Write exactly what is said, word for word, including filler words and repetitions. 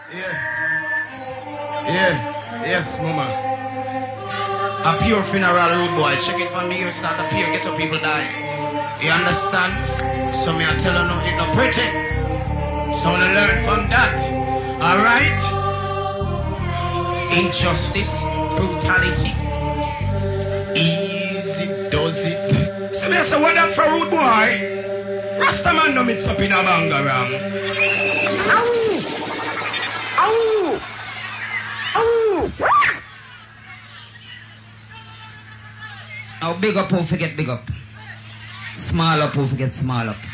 Yeah. Yeah. Yes, mama. A pure funeral road boy. Check it from the year start a pure, get up people die. You understand? So me I tell you no, it's not pretty. So to learn from that. Alright? Injustice, brutality. Easy does it. So me say what that for rude boy? Rastaman no mix up in a bangarang. Ow! Ow! Ow! Now big up who forget big up. Small up who forget small up.